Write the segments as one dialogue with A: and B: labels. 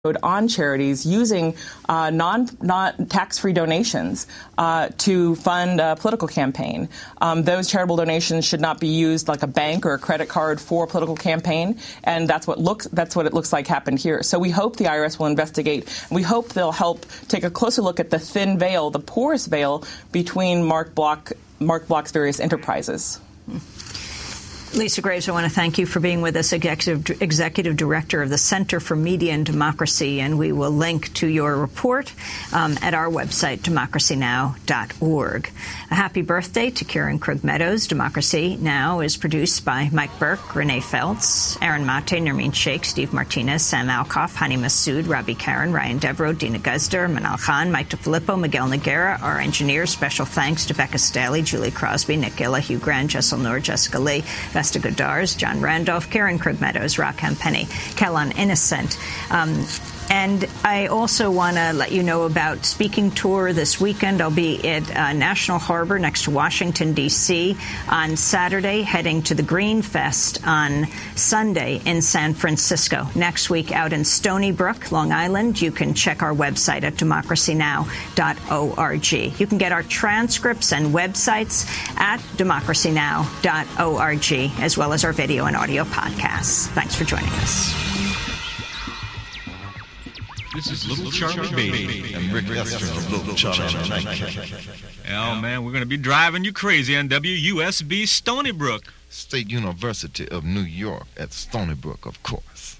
A: on charities using not tax-free donations to fund a political campaign. Those charitable donations should not be used like a bank or a credit card for a political campaign, and that's what it looks like happened here. So we hope the IRS will investigate. We hope they'll help take a closer look at the thin veil, the porous veil between Mark Block's various enterprises.
B: Lisa Graves, I want to thank you for being with us, Executive Director of the Center for Media and Democracy, and we will link to your report at our website, democracynow.org. A happy birthday to Karen Krug-Meadows. Democracy Now! Is produced by Mike Burke, Renee Feltz, Aaron Mate, Nermeen Sheikh, Steve Martinez, Sam Alkoff, Hani Massoud, Rabi Karen, Ryan Devereaux, Dina Guzder, Manal Khan, Mike DeFilippo, Miguel Noguera. Our engineers, special thanks to Becca Staley, Julie Crosby, Nick Gilla, Hugh Grant, Jessel Noor, Jessica Lee, Vesta Godars, John Randolph, Karen Krug-Meadows, Rockhan Penny, Kellon Innocent. And I also want to let you know about speaking tour this weekend. I'll be at National Harbor next to Washington, D.C. on Saturday, heading to the Green Fest on Sunday in San Francisco. Next week out in Stony Brook, Long Island. You can check our website at democracynow.org. You can get our transcripts and websites at democracynow.org, as well as our video and audio podcasts. Thanks for joining us.
C: This is Little Charlie Baby and Rick Esther of Little Charlie and the Nightcap. Oh, man, we're going to be driving you crazy on WUSB Stony Brook.
D: State University of New York at Stony Brook, of course.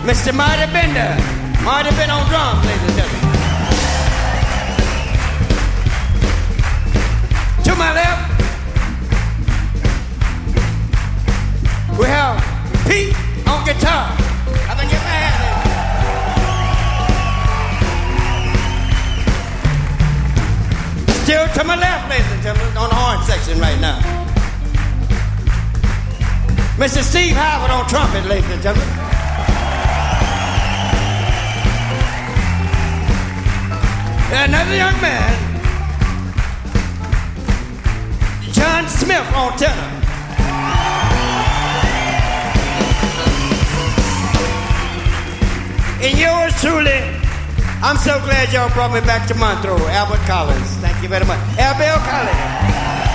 E: Mr. Marty Bender. Marty Bender on drums, ladies and gentlemen. To my left, we have Pete on guitar. I think you're mad. Still to my left, ladies and gentlemen, on the horn section right now. Mr. Steve Howard on trumpet, ladies and gentlemen. And another young man, John Smith on tenor. And yours truly, I'm so glad y'all brought me back to Montreux, Albert Collins. Thank you very much. Albert Collins.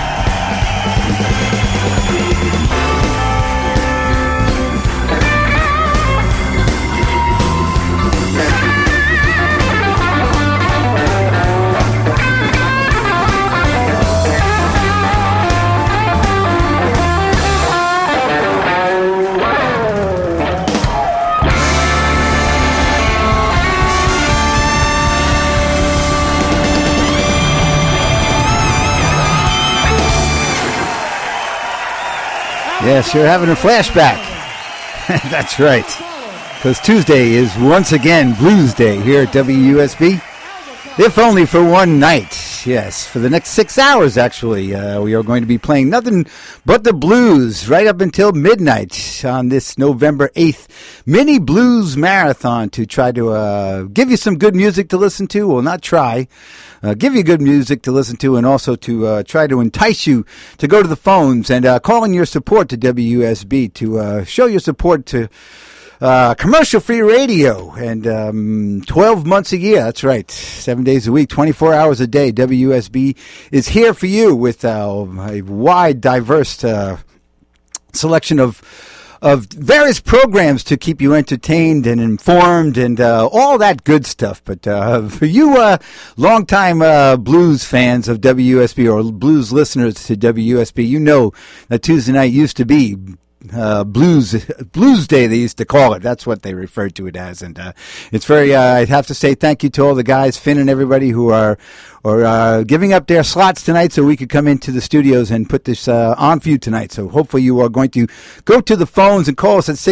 F: Yes, you're having a flashback. That's right. Because Tuesday is once again Blues Day here at WUSB. If only for one night. Yes, for the next 6 hours, actually. We are going to be playing nothing but the blues right up until midnight on this November 8th mini blues marathon to try to give you some good music to listen to. Well, not try. Give you good music to listen to, and also to try to entice you to go to the phones and call in your support to WUSB, to show your support to commercial-free radio, and 12 months a year. That's right, 7 days a week, 24 hours a day. WUSB is here for you with a wide, diverse selection of various programs to keep you entertained and informed and all that good stuff. But for you longtime blues fans of WUSB or blues listeners to WUSB, you know that Tuesday night used to be Blues Day, they used to call it. That's what they referred to it as. And it's very, I'd have to say thank you to all the guys, Finn and everybody, who are giving up their slots tonight so we could come into the studios and put this on for you tonight. So hopefully you are going to go to the phones and call us at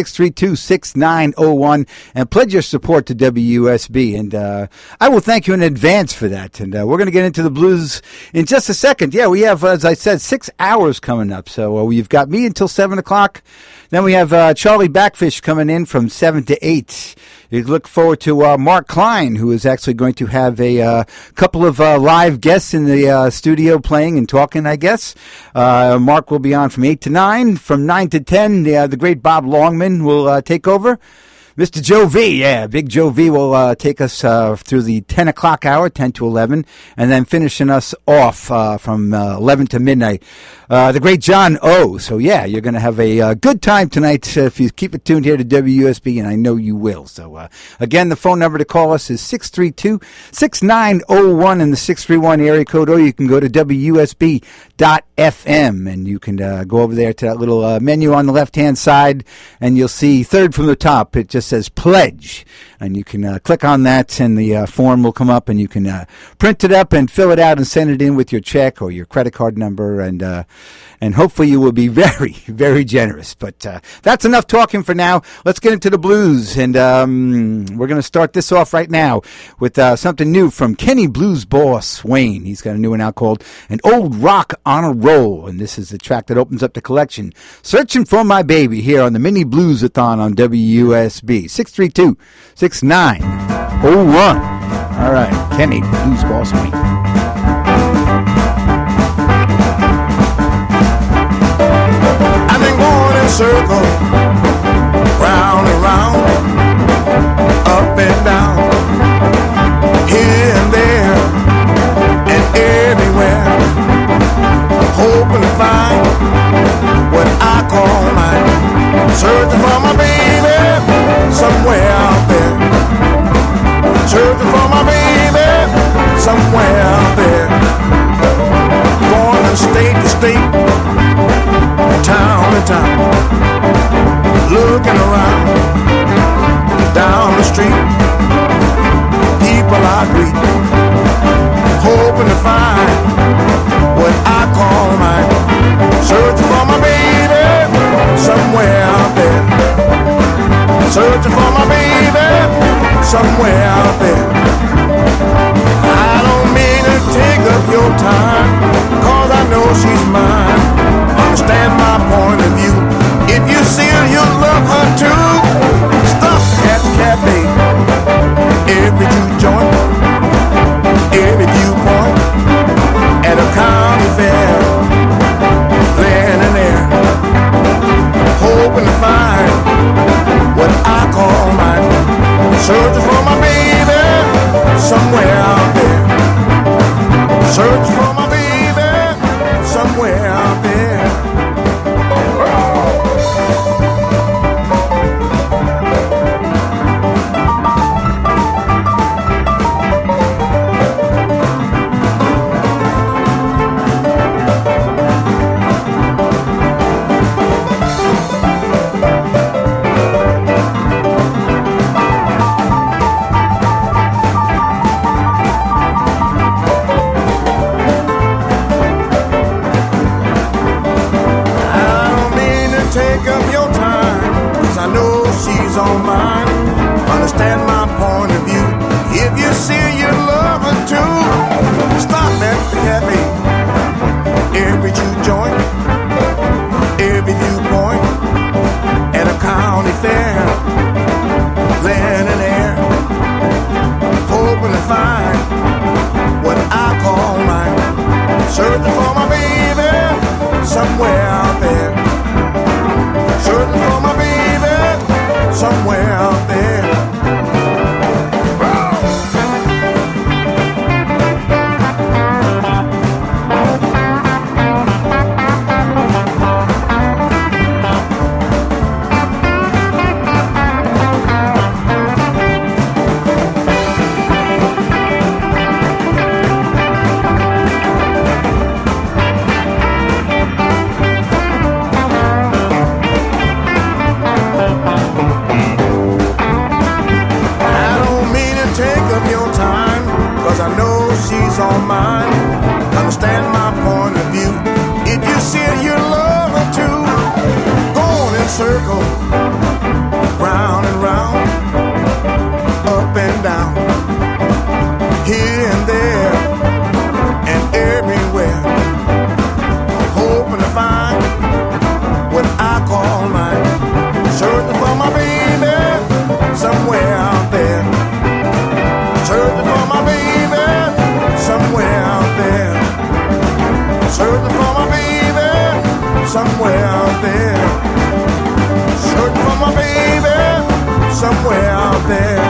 F: 632-6901 and pledge your support to WUSB. And I will thank you in advance for that. And we're going to get into the blues in just a second. Yeah, we have, as I said, 6 hours coming up. So we've got me until 7 o'clock. Then we have Charlie Backfish coming in from 7 to 8. You look forward to Mark Klein, who is actually going to have a couple of live guests in the studio playing and talking, I guess. Mark will be on from 8 to 9. From 9 to 10, the great Bob Longman will take over. Mr. Joe V, Big Joe V will take us through the 10 o'clock hour, 10 to 11, and then finishing us off from 11 to midnight. The great John O. So, you're going to have a good time tonight if you keep it tuned here to WUSB, and I know you will. So, again, the phone number to call us is 632-6901 in the 631 area code, or you can go to WUSB.FM, and you can go over there to that little menu on the left-hand side, and you'll see third from the top. It just says pledge, and you can click on that, and the form will come up, and you can print it up and fill it out and send it in with your check or your credit card number, and hopefully you will be very, very generous. But that's enough talking for now. Let's get into the blues, and we're going to start this off right now with something new from Kenny Blues Boss Wayne. He's got a new one out called An Old Rock on a Roll, and this is the track that opens up the collection. Searching for My Baby here on the Mini Blues-a-thon on WUSB. 632-6901. All right, Kenny Blues Boss Wayne.
G: Circle, round and round, up and down, here and there, and everywhere, hoping to find what I call mine. Searching for my baby, somewhere out there. Searching for my baby, somewhere out there. Going from state to state, town to town, looking around, searching for my baby somewhere out there. I don't mean to take up your time, 'cause I know she's mine. Understand my point of view. If you see her, you'll love her too. Stop at the cafe, every juke joint, every viewpoint, at a county fair, laying in there, hoping to find what I call mine. Searching for my baby somewhere out there. Searching for my baby somewhere out there. On mine, understand my point of view. If you see you love her too, stop at the cafe, every juke joint, every viewpoint, at a county fair, laying in air, hoping to find what I call mine. Searching for my baby somewhere out there. Searching for my baby somewhere out there. On mine, understand my point of view. If you see it, you love her too. Go on in circle, round and round, up and down, here and there, and everywhere, hoping to find what I call mine. Searching for my baby somewhere out there. Searching for my baby somewhere out there. Searching for my baby somewhere out there. Searching for my baby somewhere out there.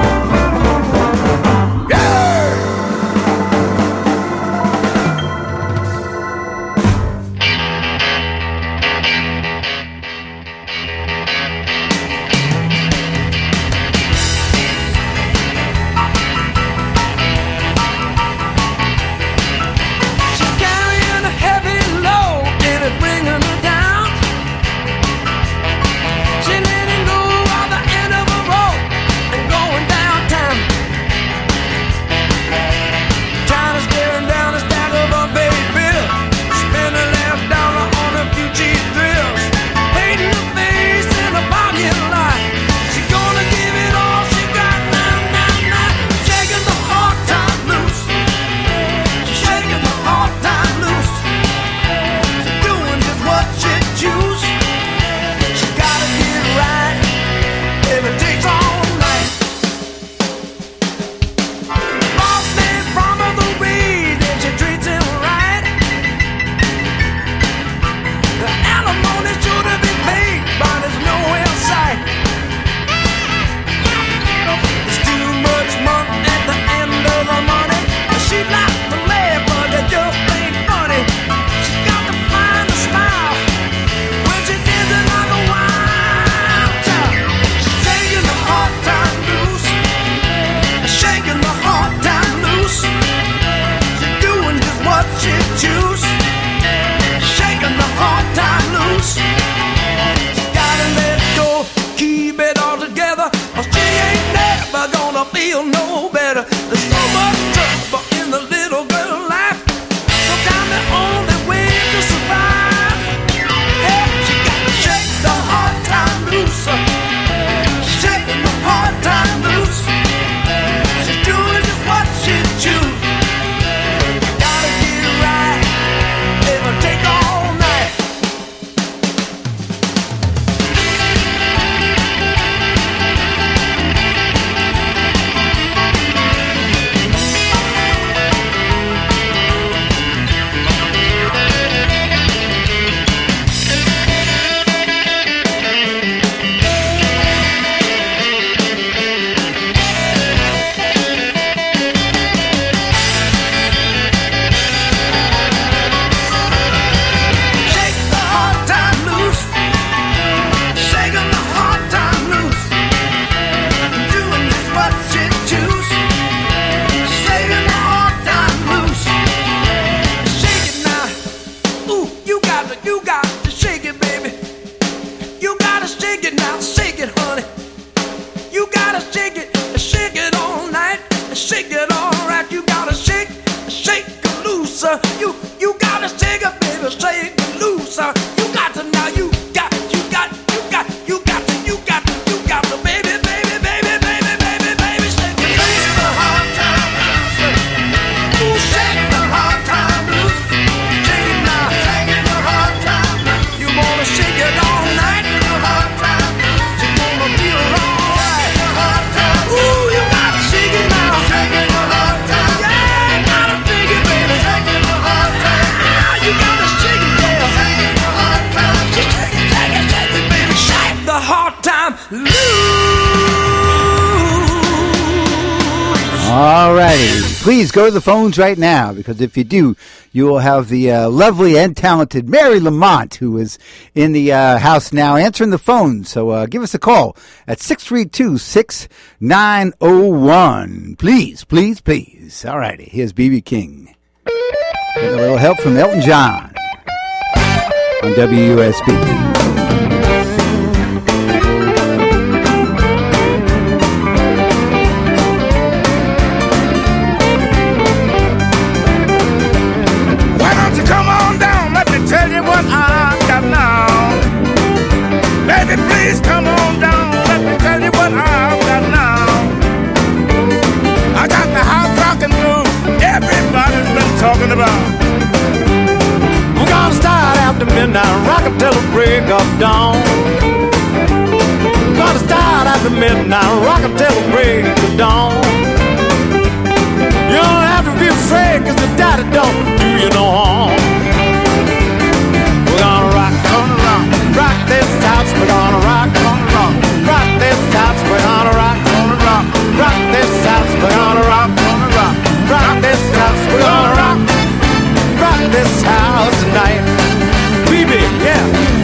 G: feel no better. There's so much trouble in the little girl life. Sometimes the only way to survive, yeah, she got to shake the hard time loose. Shaking
F: All righty. Please go to the phones right now, because if you do, you will have the lovely and talented Mary Lamont, who is in the house now answering the phone. So give us a call at 632-6901. Please, please, please. All righty. Here's B.B. King. Getting a little help from Elton John on WUSB.
G: Please come on down, let me tell you what I've got now. I got the house rockin' blues everybody's been talking about. We're gonna start after midnight, rockin' till the break of dawn. We're gonna start after midnight, rockin' till the break of dawn. You don't have to be afraid, cause the daddy don't do you no harm. We're gonna rock this house, we're gonna rock this house, we're gonna rock this house, we're gonna rock this house, we're gonna rock this house tonight. BB, yeah.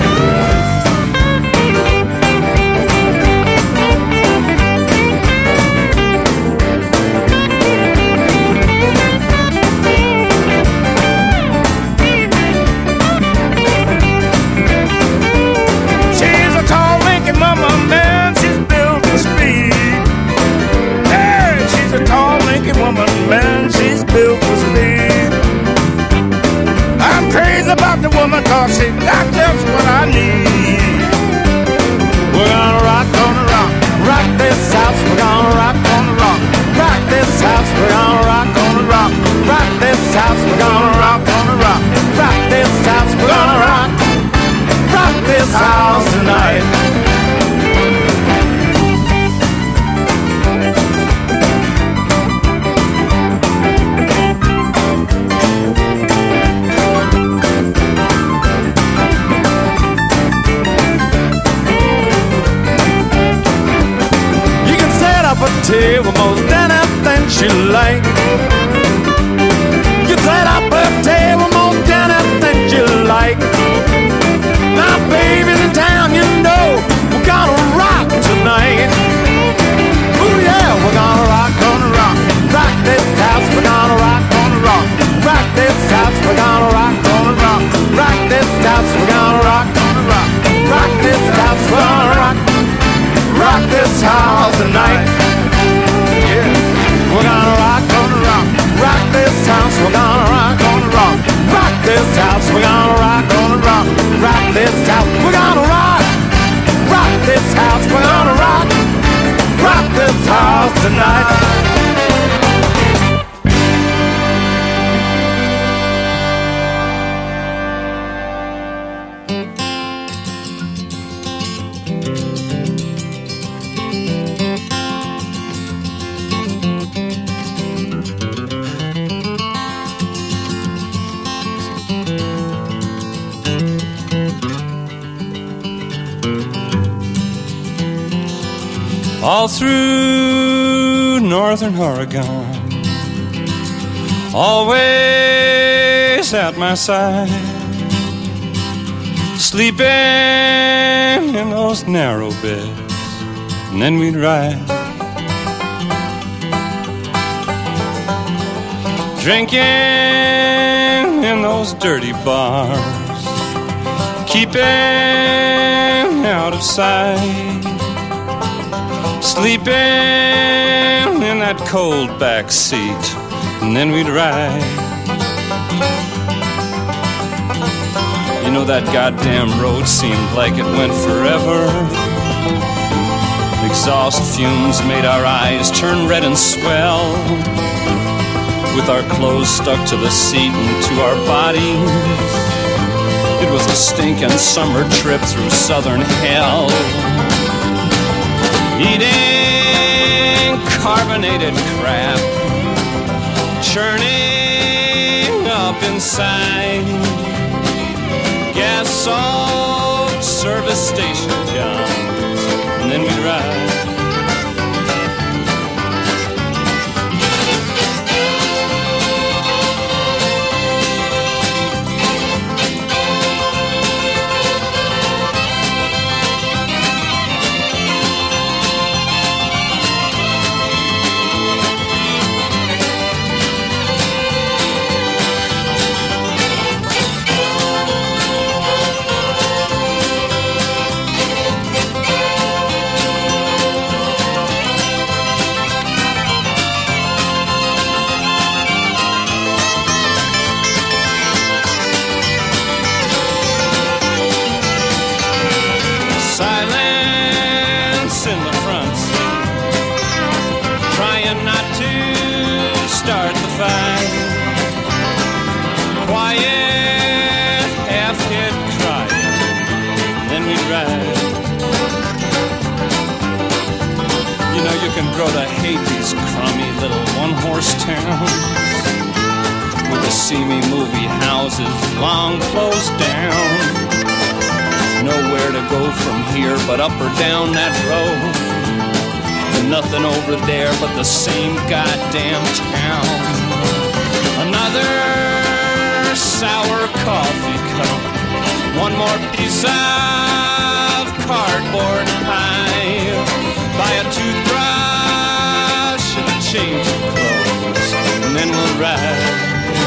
G: Mama, man, she's built for speed. Hey, she's a tall, lanky woman, man, she's built for speed. I'm crazy about the woman, cause she got just what I need. We're gonna rock this house, we're gonna rock this house, we're gonna rock this house, we're gonna rock this house, we're gonna rock this house tonight. A table most anything she like. You set up a table most anything she like. Now baby's in town, you know we're gonna rock tonight. Ooh yeah, we're gonna rock this house, we're gonna rock this house, we're gonna rock this house, we're gonna rock this house, we're gonna rock this house tonight. Yeah, we're gonna rock this house, we're gonna rock this house, we're gonna rock this house, we're gonna rock this house, we're gonna rock this house tonight.
H: All through northern Oregon, always at my side, sleeping in those narrow beds, and then we'd ride, drinking in those dirty bars, keeping out of sight, sleeping in that cold back seat, and then we'd ride. You know, that goddamn road seemed like it went forever. Exhaust fumes made our eyes turn red and swell. With our clothes stuck to the seat and to our bodies, it was a stinking summer trip through southern hell. Eating carbonated crap, churning up inside. Gas salt service station guns, and then we'd ride. Grow to hate these crummy little one-horse towns with the seamy movie houses long closed down. Nowhere to go from here but up or down that road. And nothing over there but the same goddamn town. Another sour coffee cup, one more piece of cardboard pie, buy a toothbrush, change of clothes, and then we'll ride.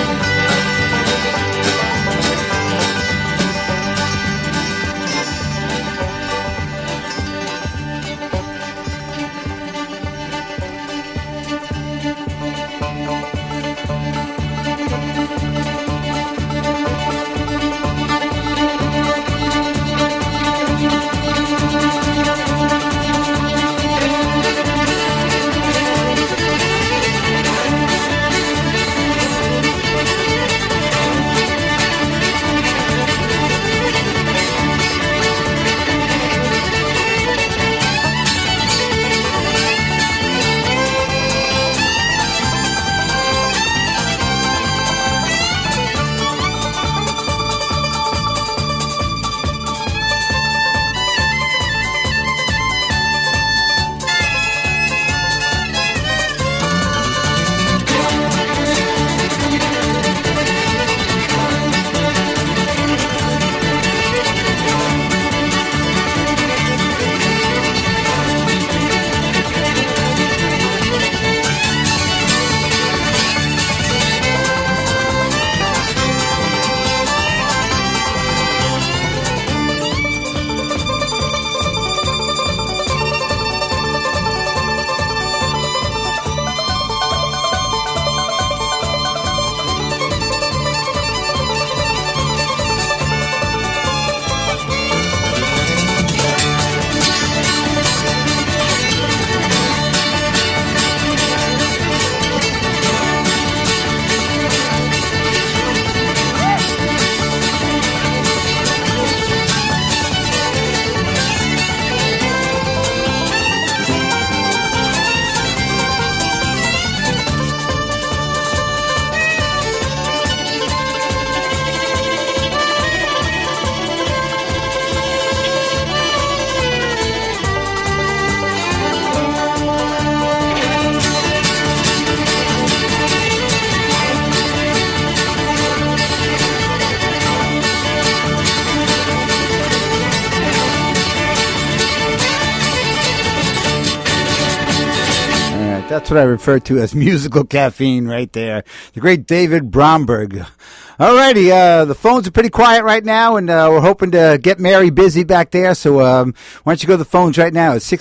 F: That's what I refer to as musical caffeine right there. The great David Bromberg. Alrighty, the phones are pretty quiet right now, and we're hoping to get Mary busy back there. So why don't you go to the phones right now? It's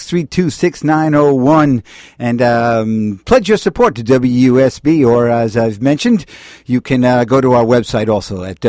F: 632-6901, and pledge your support to WUSB, or as I've mentioned, you can go to our website also at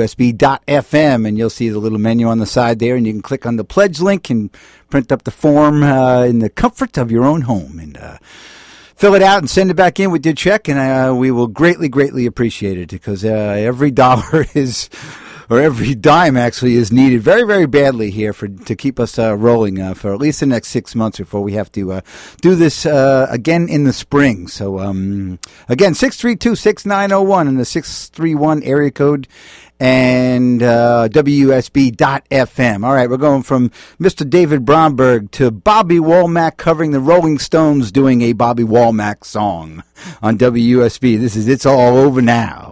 F: WUSB.FM, and you'll see the little menu on the side there, and you can click on the pledge link and print up the form in the comfort of your own home, and fill it out and send it back in with your check, and we will greatly, greatly appreciate it, because every dollar is or every dime actually is needed very, very badly here to keep us rolling for at least the next 6 months before we have to do this again in the spring. So again, 632-6901 and the 631 area code. And WSB.FM. All right, we're going from Mr. David Bromberg to Bobby Womack covering the Rolling Stones doing a Bobby Womack song on WSB. This is It's All Over Now.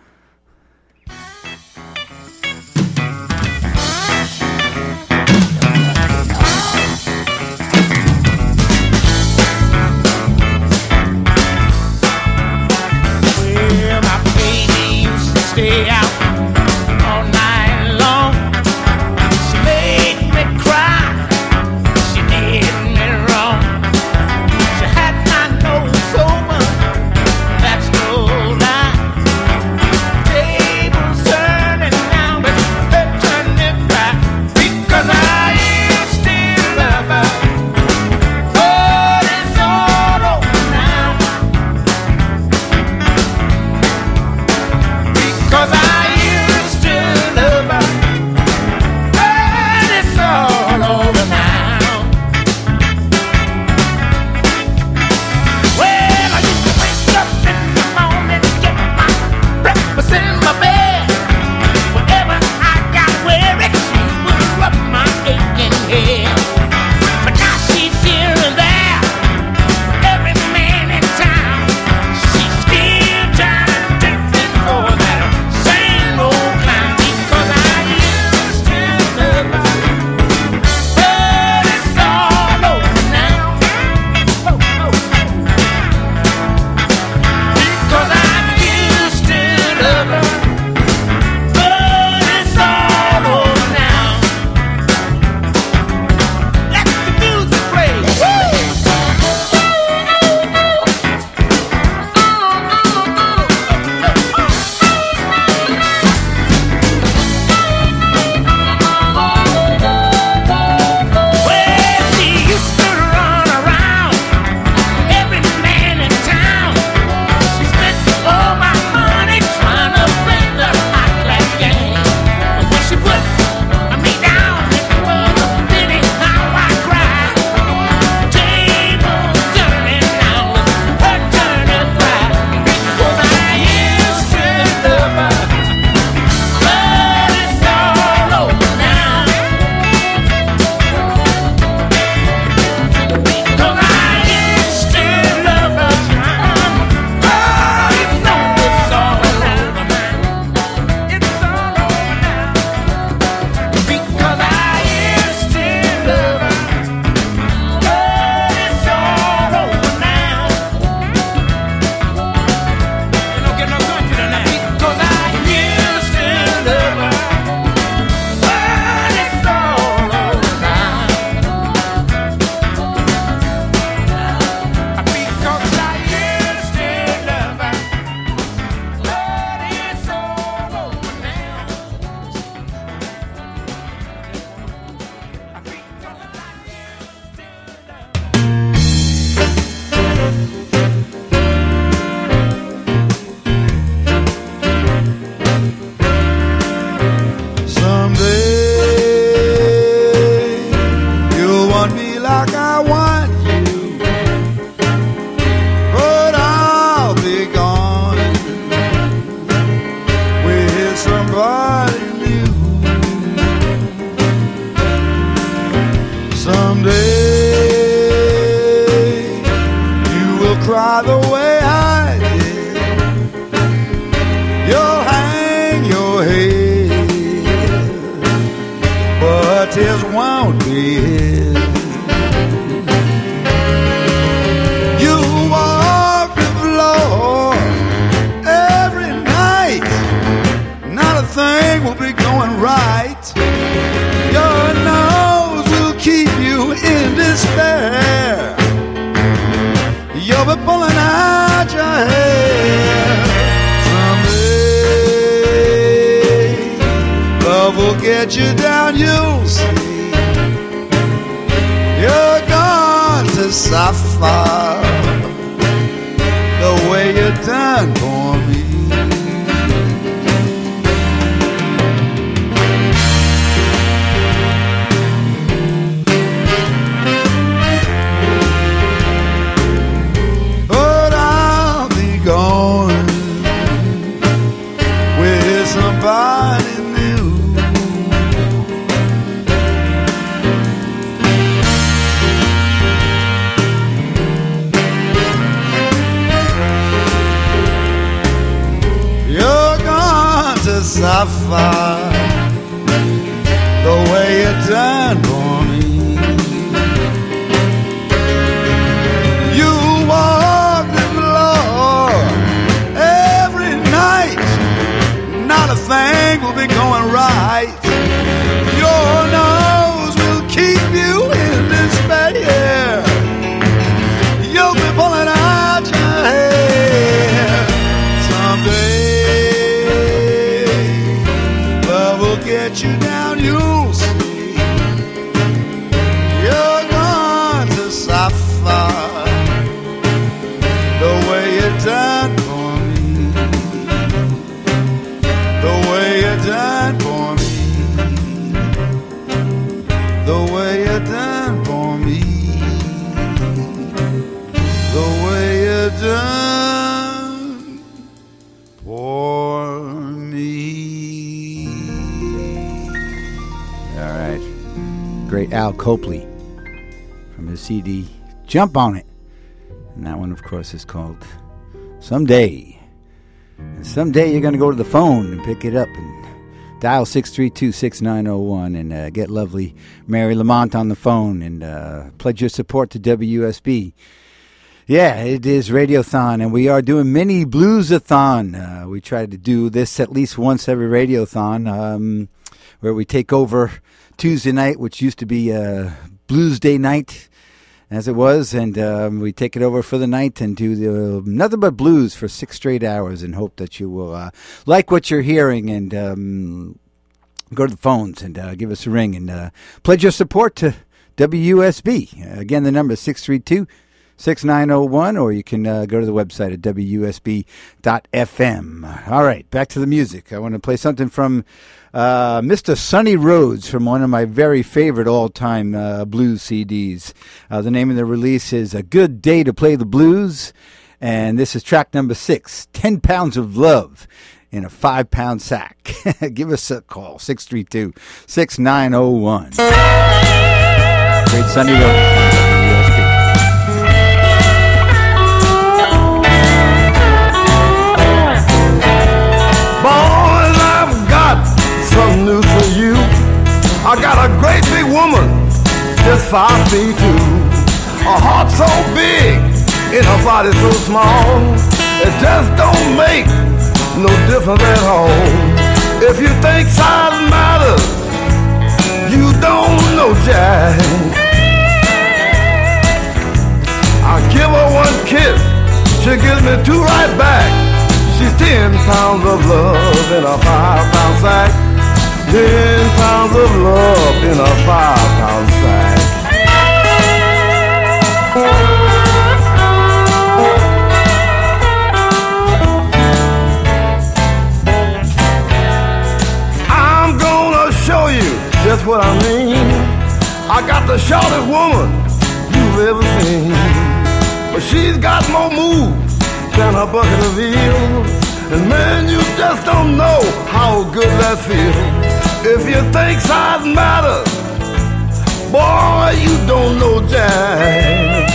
I: Well, my baby used to stay out all night long. She made me cry. She did me wrong. She had my nose open. That's no lie. Tables turning now, but her turning back because I used to love her. But it's all over now because I used to love her. But it's all over now. Well, I used to wake up in the morning, get my breakfast in my bed. Whenever I got weary, she would rub my aching head. But now she's here and there, every man in town. She's still trying to take me for that same old clown because I used to love her. But it's all over now. Because I used to love her. But it's all over now. Let the music play. Well, she used to run around every man in town. She spent all my money trying to play the high class game. But when she put me down, it was a pity how I cried. Tables turning now, it's her turn to cry. Because I used to love her. But it's all over now. Because I used to love her, John. Oh, you know it's all over now. It's all over now. Because I used to love her. But it's all over now. You don't get no country tonight. Because I used to love her. But it's all over now. Because I used to love her. But it's all over now.
G: Someday you'll want me like I want you, but I'll be gone with somebody new. Someday you will cry the way I did. You'll hang your head, but tears won't be hid. You walk the floor every night, not a thing will be going right. Your nose will keep you in despair. You'll be pulling out your hair. Someday love will get you down, you'll see. You're gone to suffer the way you done for me. suffer the way you done for me. You walk the floor every night, not a thing will be going right. Your nose will keep you in despair. You'll be pulling out your hair. Someday love will get you down, you'll see. You're going to suffer the way you done for me. The way you done for me. The way you done for me. The way you done for me.
F: All right. Great Al Copley from his CD, Jump On It. And that one, of course, is called Someday. And someday you're going to go to the phone and pick it up and dial 632-6901 and get lovely Mary Lamont on the phone and pledge your support to WSB. Yeah, it is Radiothon, and we are doing mini blues-a-thon. We try to do this at least once every Radiothon, where we take over Tuesday night, which used to be Blues Day night, as it was, and we take it over for the night and do nothing but blues for 6 straight hours and hope that you will like what you're hearing and go to the phones and give us a ring and pledge your support to WUSB. Again, the number is 632-6901, or you can go to the website at WUSB.FM. All right, back to the music. I want to play something from Mr. Sonny Rhodes from one of my very favorite all-time blues CDs. The name of the release is A Good Day to Play the Blues, and this is track number 6, 10 Pounds of Love in a 5-pound sack. Give us a call, 632-6901. Great Sonny Rhodes.
G: Some news for you. I got a great big woman, just 5 feet 2. A heart so big, and her body so small. It just don't make no difference at all. If you think size matters, you don't know jack. I give her 1 kiss, she gives me 2 right back. She's 10 pounds of love in a 5-pound sack. 10 pounds of love in a 5-pound sack. I'm gonna show you just what I mean. I got the shortest woman you've ever seen, but she's got more moves than a bucket of veal. And man, you just don't know how good that feels. If you think size matters, boy, you don't know jack.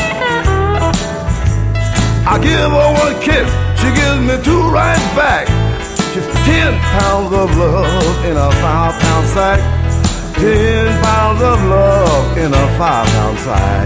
G: I give her 1 kiss, she gives me 2 right back. She's 10 pounds of love in a 5-pound sack. 10 pounds of love in a 5-pound sack.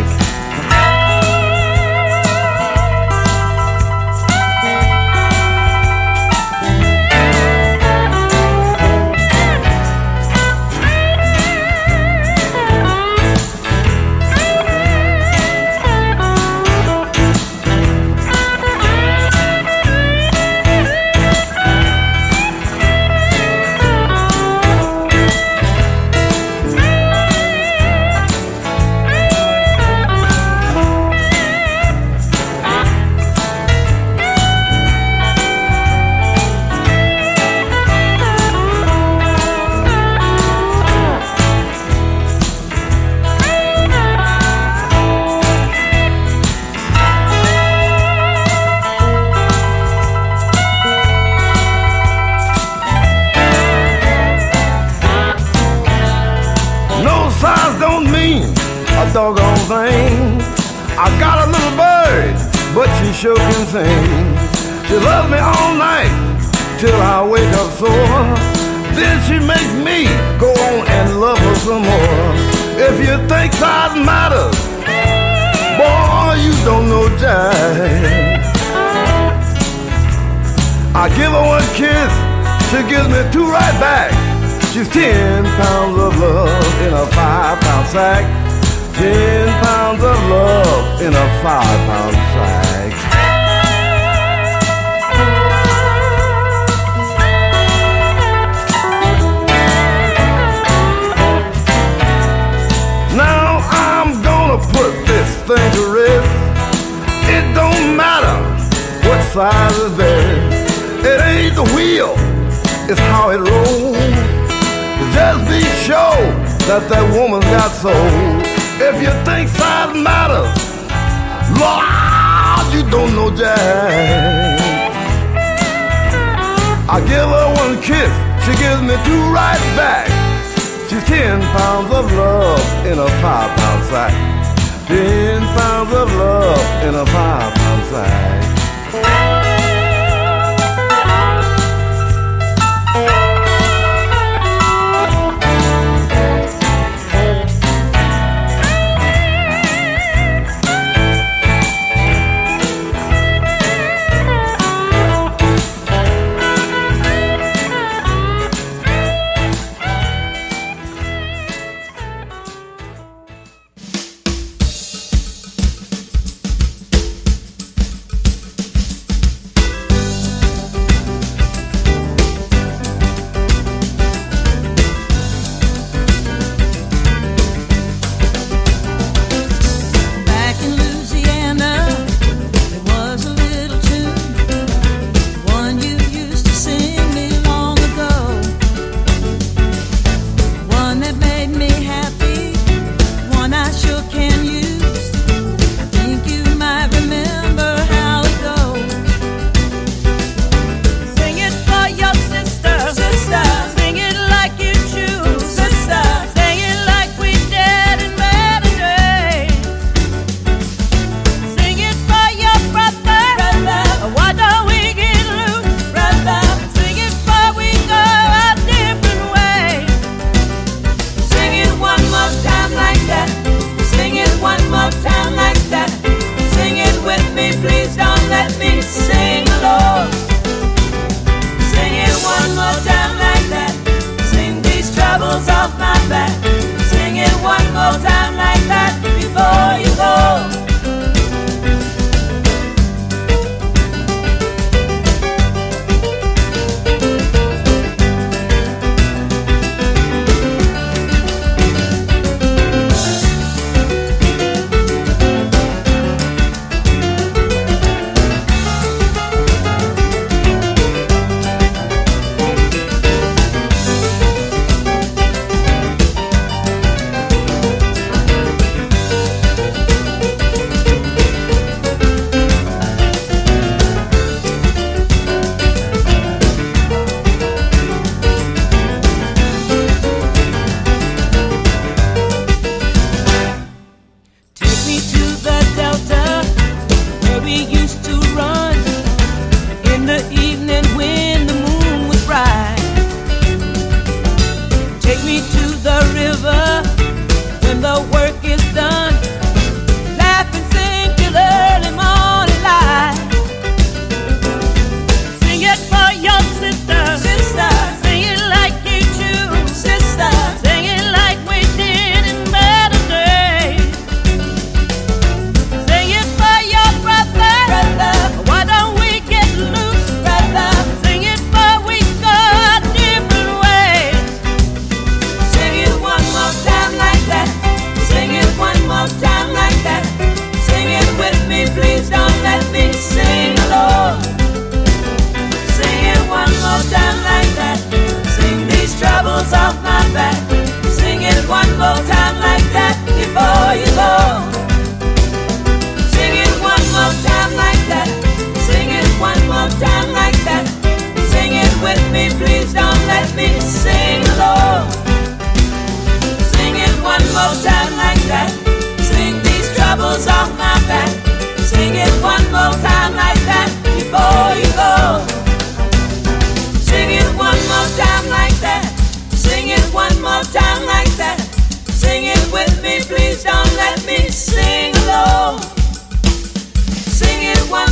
G: Doggone thing. I got a little bird, but she sure can sing. She loves me all night till I wake up sore. Then she make me go on and love her some more. If you think size matters, boy, you don't know jive. I give her one kiss, she gives me two right back. She's 10 pounds of love in a 5-pound sack. 10 pounds of love in a 5-pound sack. Now I'm gonna put this thing to rest. It don't matter what size is best. It ain't the wheel, it's how it rolls. Just be sure that woman got soul. If you think size matters, Lord, you don't know jack. I give her one kiss, she gives me two right back. She's 10 pounds of love in a 5-pound sack. 10 pounds of love in a 5-pound sack.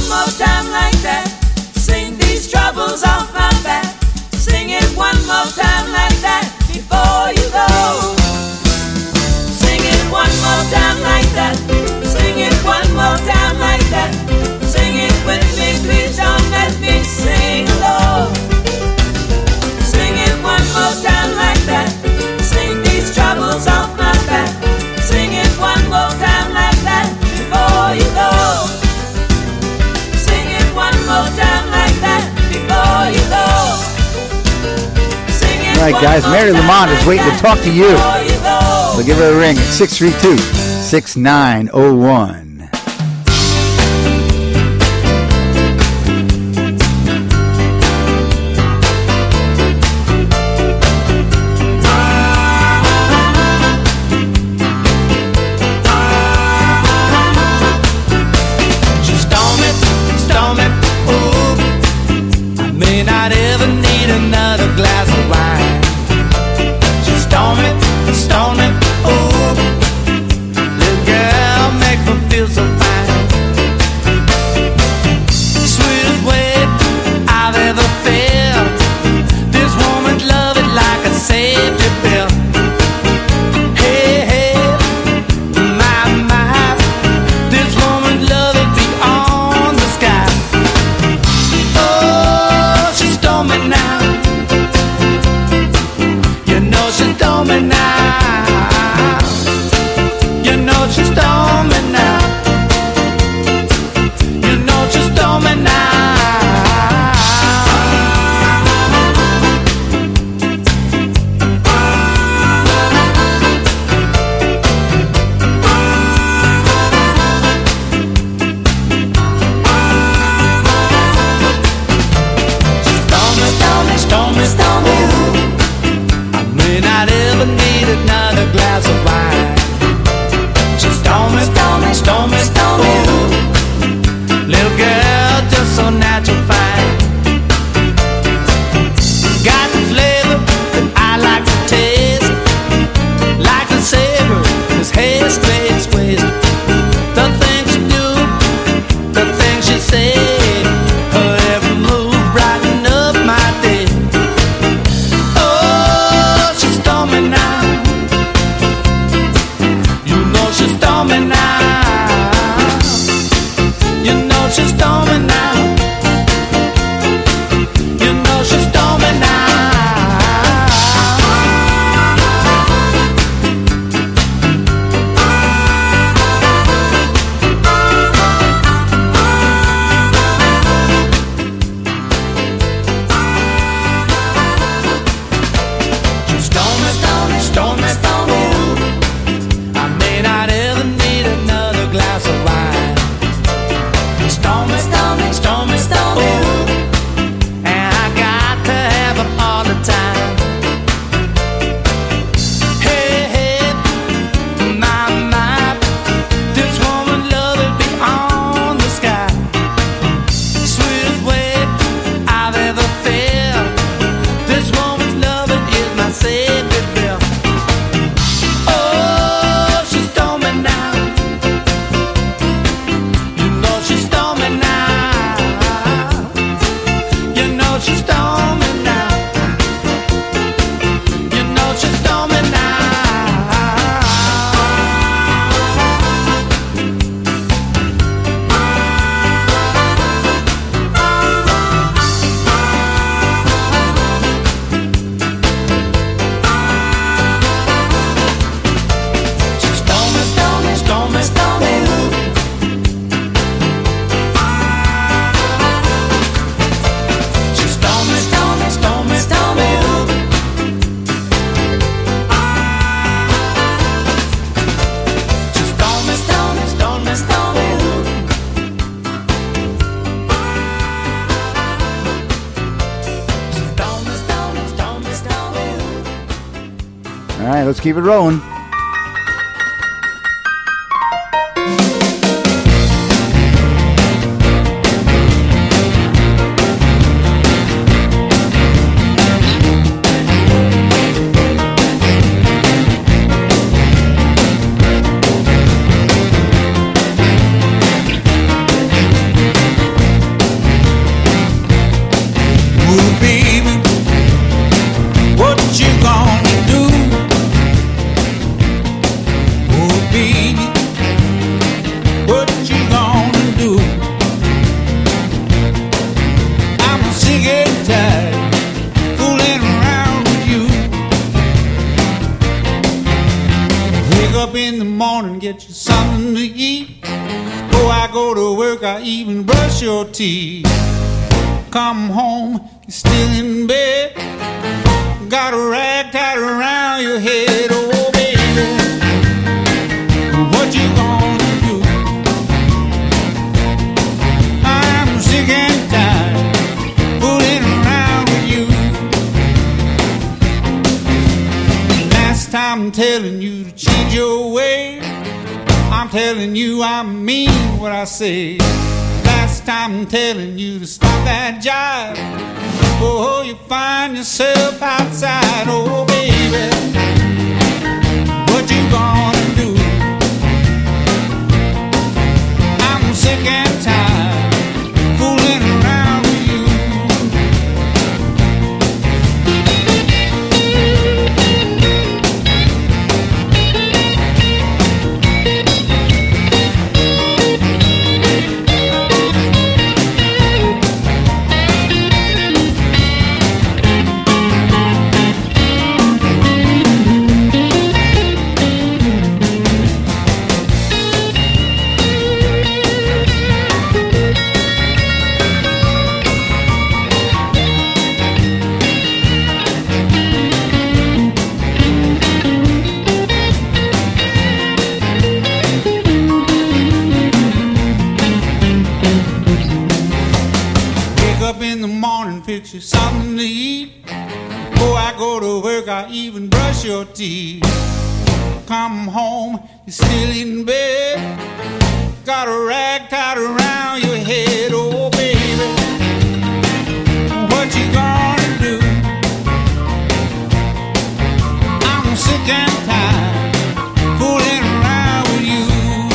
J: more time like that. Sing these troubles off my back. Sing it one more time like that before you go. Sing it one more time like that. Sing it one more time like that. Sing it with me, please don't let me sing alone. Sing it one more time like that. Sing these troubles off my back. Sing it one more time like that before you go. Sing it one more time like that before you go. Sing it.
F: All right, guys, Mary Lamont is waiting to talk to you. So give her a ring at 632-6901. All right, let's keep it rolling.
K: get you something to eat. Before I go to work, I even brush your teeth. Come home, you're still in bed. Got a rag tied around your head, oh baby. What you gonna do? I'm sick and tired fooling around with you. Last time I'm telling you to change your way. I'm telling you I mean what I say. Last time I'm telling you to stop that jive. Oh, you find yourself outside, oh baby. What you gonna do? I'm sick and tired fooling around with you. Fix you something to eat. Before I go to work, I even brush your teeth. Come home, you're still in bed. Got a rag tied around your head, oh baby. What you gonna do? I'm sick and tired fooling around with you.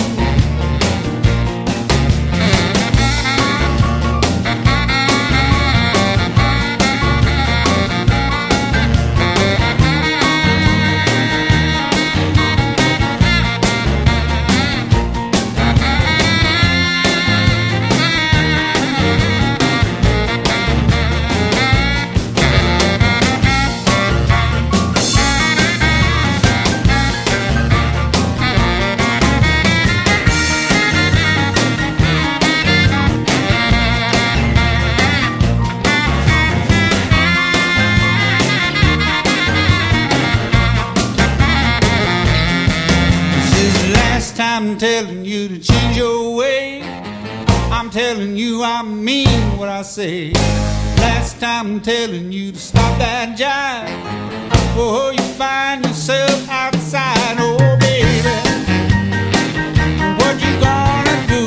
K: I'm telling you to change your way. I'm telling you I mean what I say. Last time I'm telling you to stop that jive. Oh, you find yourself outside, oh baby. What you gonna do?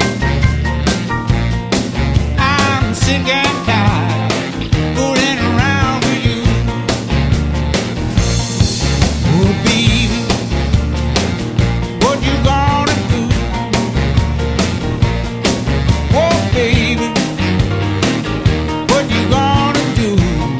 K: I'm sick and tired fooling around with you. Oh baby, what you gonna do? Oh baby, what you gonna do?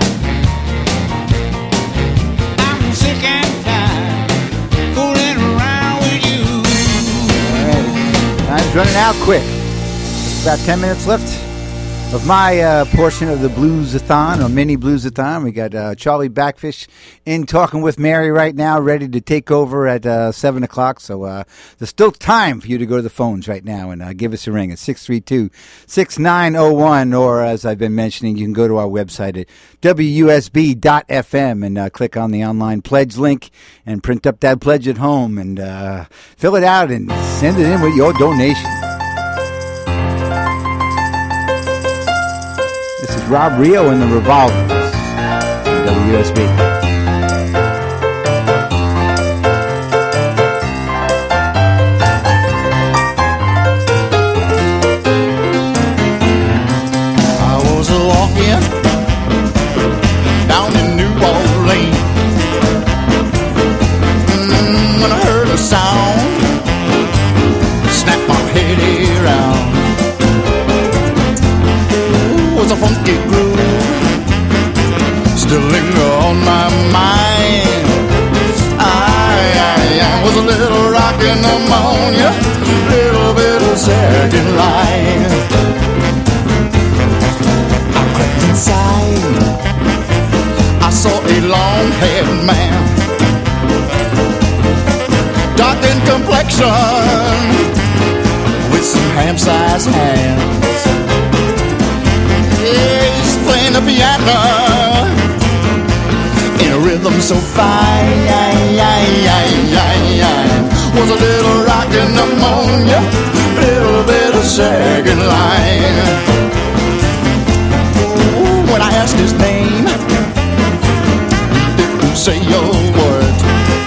K: I'm sick and tired fooling around with you.
F: All right, time's running out quick. About 10 minutes left of my portion of the Blues-a-thon, or mini Blues-a-thon. We got Charlie Backfish in talking with Mary right now, ready to take over at 7 o'clock. So there's still time for you to go to the phones right now and give us a ring at 632-6901. Or, as I've been mentioning, you can go to our website at WUSB.FM and click on the online pledge link and print up that pledge at home and fill it out and send it in with your donation. This is Rob Rio and the Revolvers on WUSB.
G: I was walking down in New Orleans when I heard a sound snap my head around. Was a funky groove still linger on my son with some ham-sized hands. Yeah, he's playing the piano in a rhythm so fine. Was a little rockin' pneumonia, little bit of second line. Ooh, when I asked his name, he didn't say a word.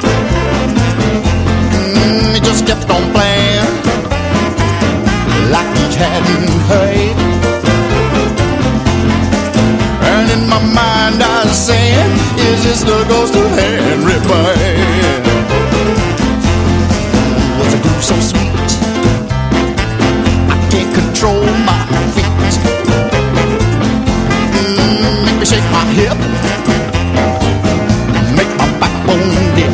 G: He just kept on playing like he hadn't heard. And in my mind I was saying, is this the ghost of Henry Bird? Was a groove so sweet, I can't control my feet. Make me shake my hip, make my backbone dip.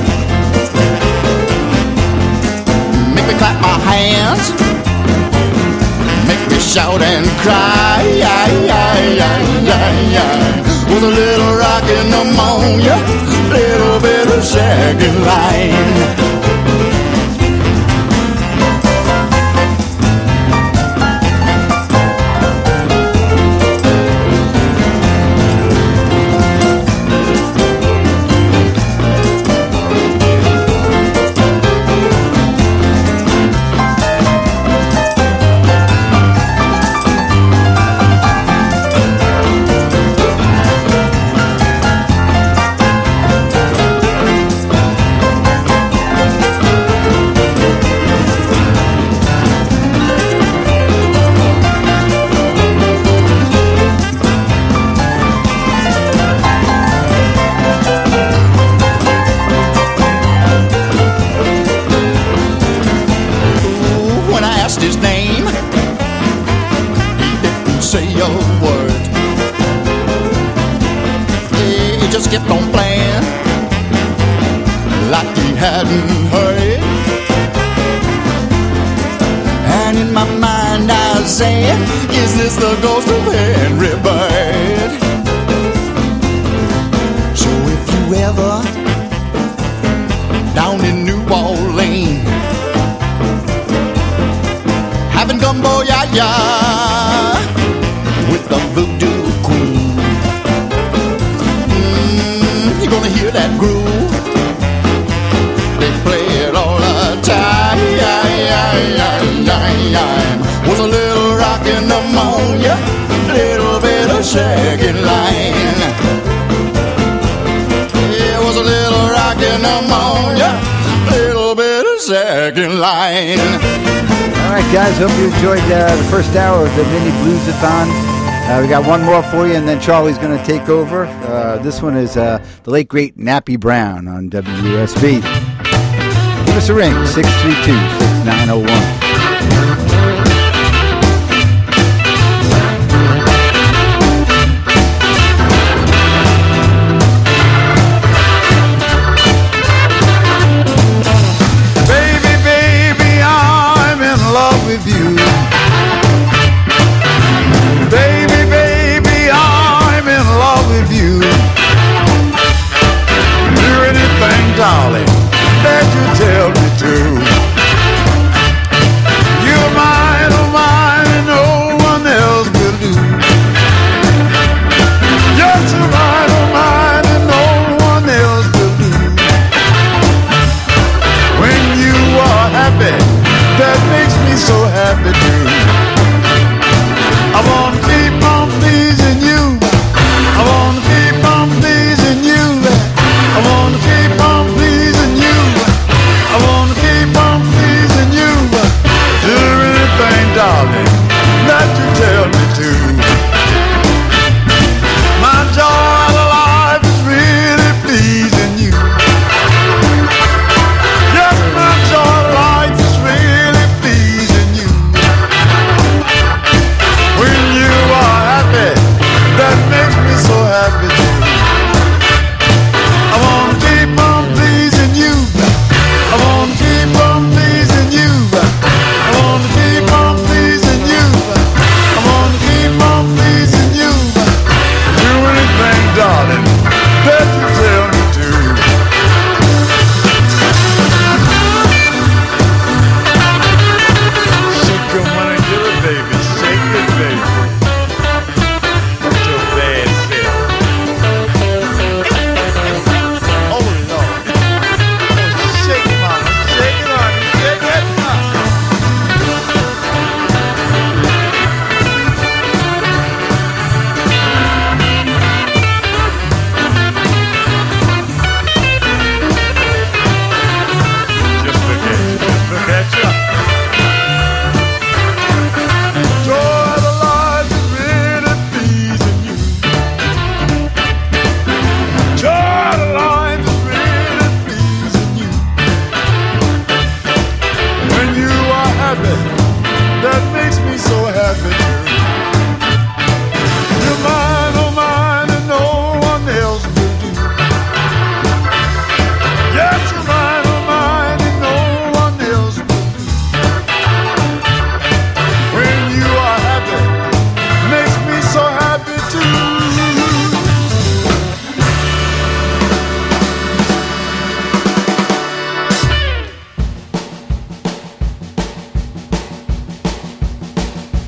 G: Make me clap my hands, make me shout and cry. Was a little rockin' pneumonia, little bit of second line. Kept on playing like he hadn't heard it. And in my mind I was saying, is this the ghost of Henry Bird? So if you ever down in New Orleans having gumbo ya with the voodoo queen, you're gonna hear that groove. They play it all the time. Was a little rockin' pneumonia, little bit of second line. Yeah, was a little rockin' pneumonia, little bit of second line.
F: All right, guys, hope you enjoyed the first hour of the Mini Blues-a-thon. We got one more for you, and then Charlie's going to take over. This one is the late, great Nappy Brown on WSB. Give us a ring, 632-6901.
G: Darling, that you tell me to. You're my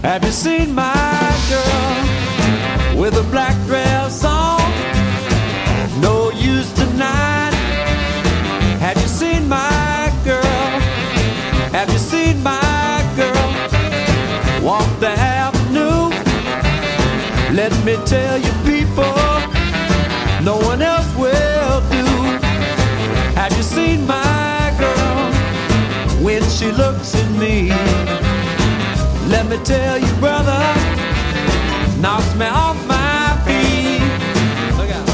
L: Have you seen my girl with a black dress on? No use tonight. Have you seen my girl? Have you seen my girl walk the avenue? Let me tell you people, no one else will do. Have you seen my girl when she looks at me? Let me tell you, brother, knocks me off my feet. Look out.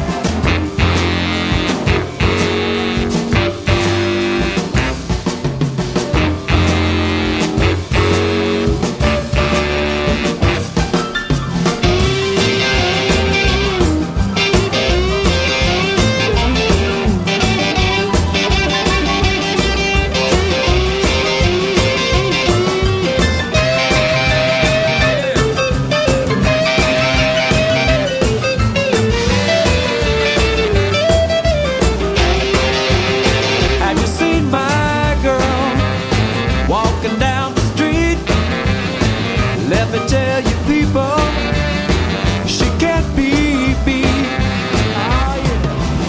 L: Tell you people, she can't be beat. Oh, yeah.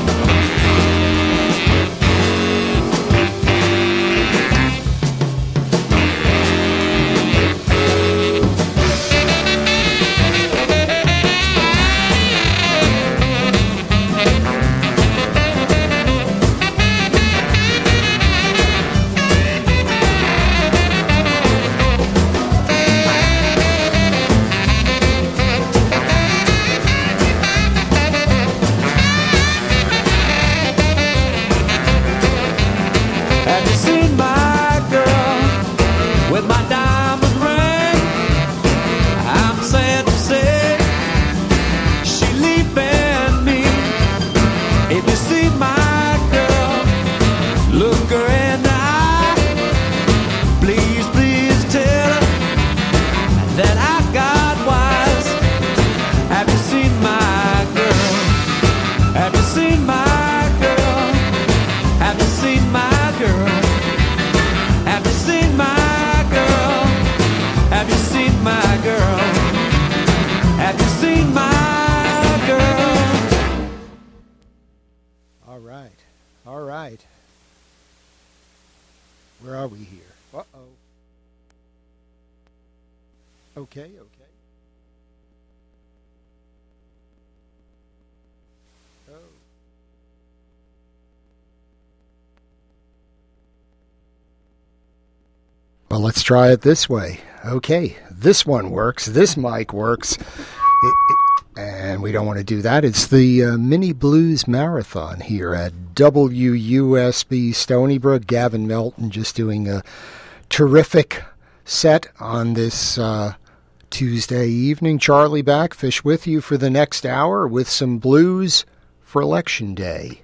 M: All right. Where are we here? Uh-oh. Okay. Oh. Well, let's try it this way. Okay, this one works. This mic works. And we don't want to do that. It's the Mini Blues Marathon here at WUSB Stony Brook. Gavin Melton just doing a terrific set on this Tuesday evening. Charlie Backfish with you for the next hour with some blues for Election Day.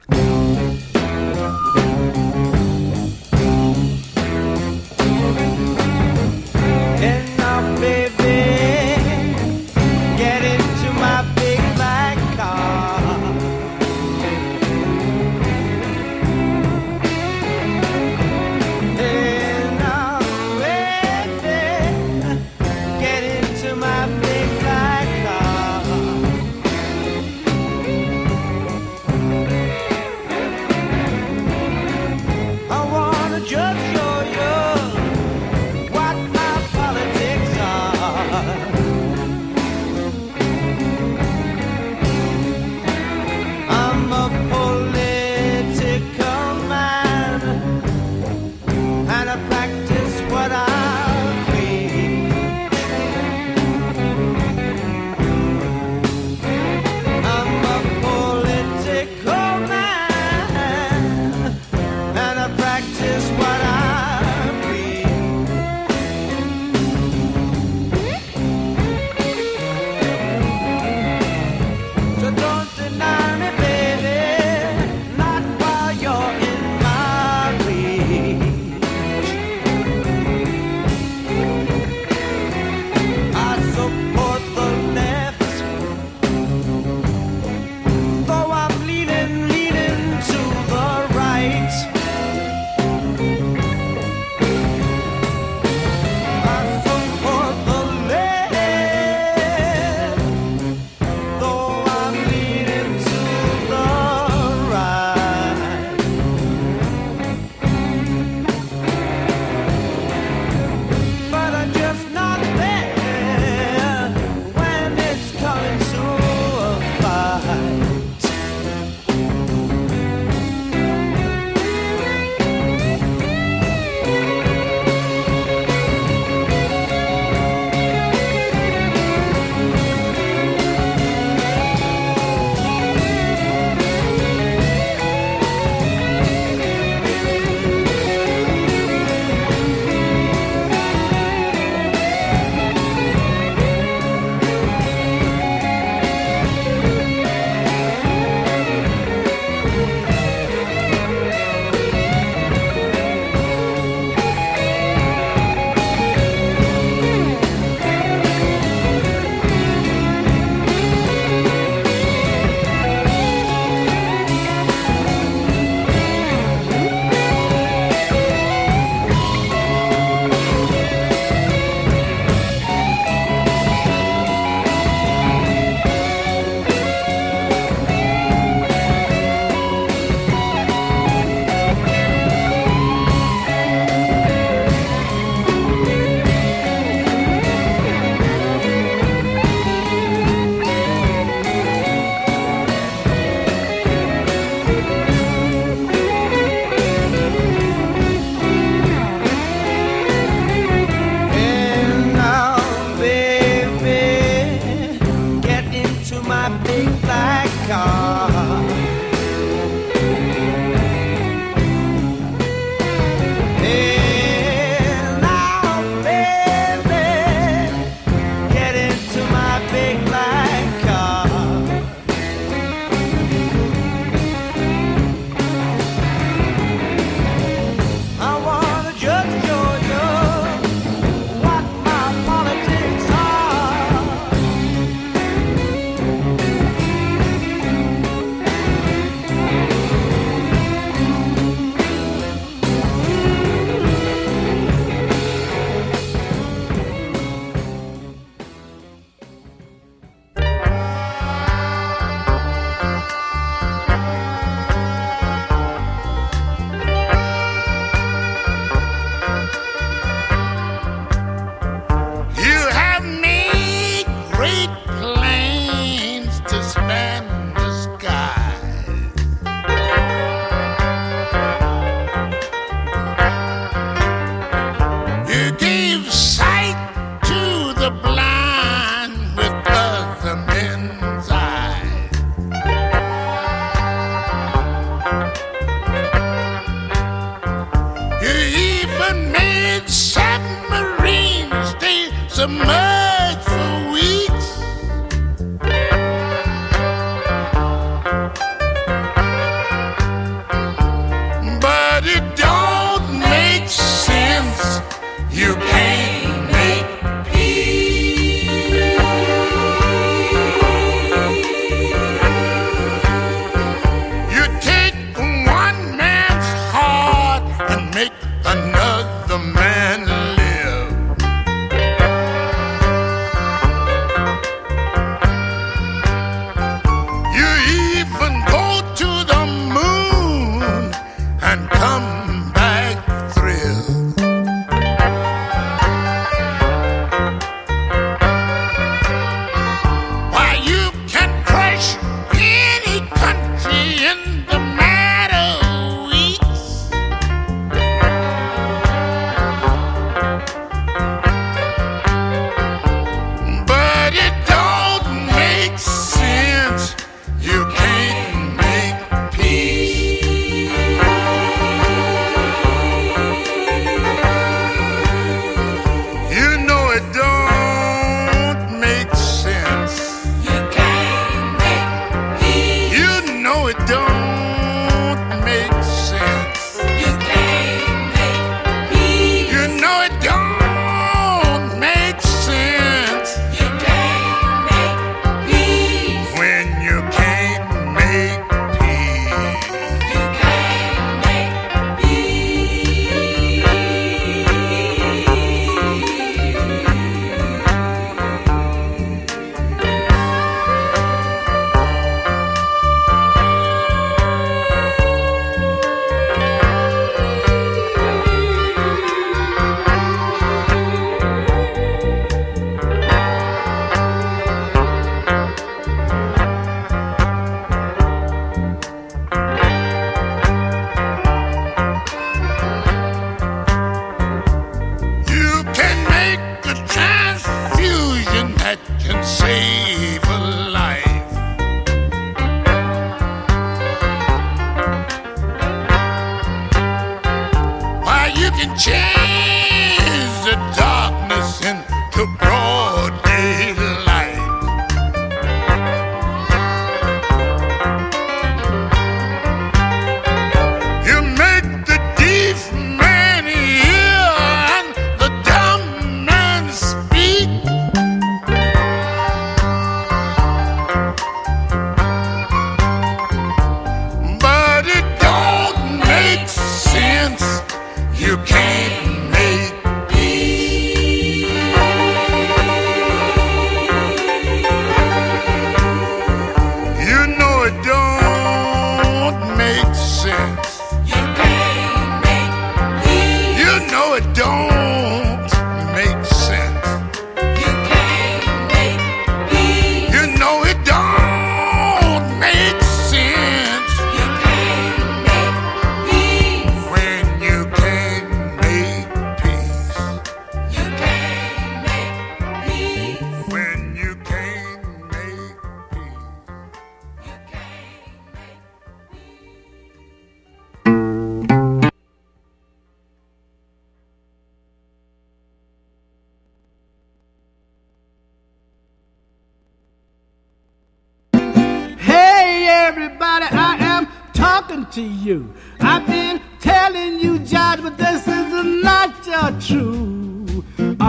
N: talking to you. I've been telling you, Judge, but this is not your truth.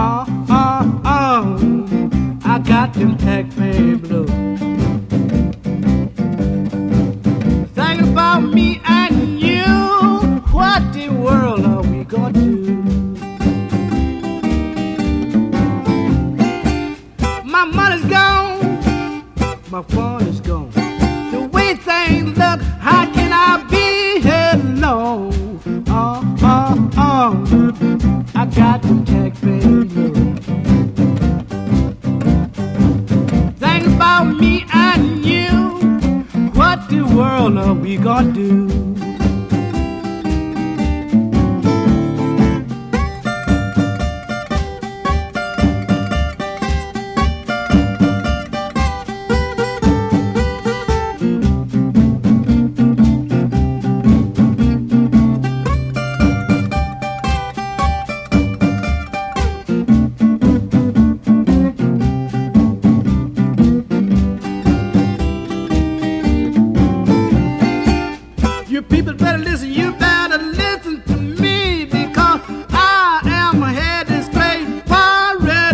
N: I got them taxpayer blues. Think about me and you. What the world are we gonna do? My money's gone, my phone is gone. The way things look, how can I be here alone? I got them taxpayer blues. Think about me and you. What the world are we gonna do?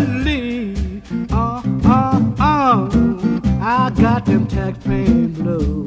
N: I got them taxpayer blues.